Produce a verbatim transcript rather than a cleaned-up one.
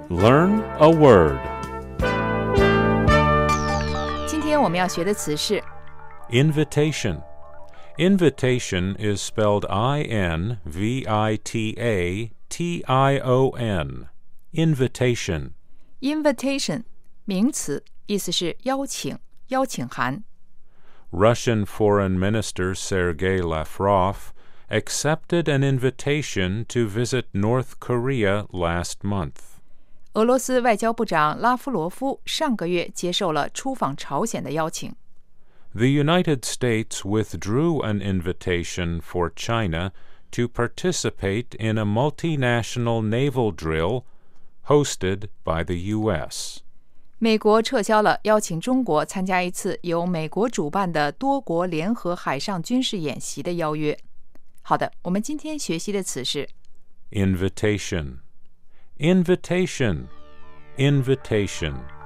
Learn a word. 今天我们要学的词是 Invitation. Invitation is spelled I N V I T A T I O N. Invitation. invitation 名词，意思是邀请、邀请函。 Russian Foreign Minister Sergei Lavrov accepted an invitation to visit North Korea last month. 俄罗斯外交部长拉夫罗夫上个月接受了出访朝鲜的邀请。 The United States withdrew an invitation for China to participate in a multinational naval drill hosted by the U S. 美国撤销了邀请中国参加一次由美国主办的多国联合海上军事演习的邀约。好的，我们今天学习的词是 Invitation. Invitation. Invitation.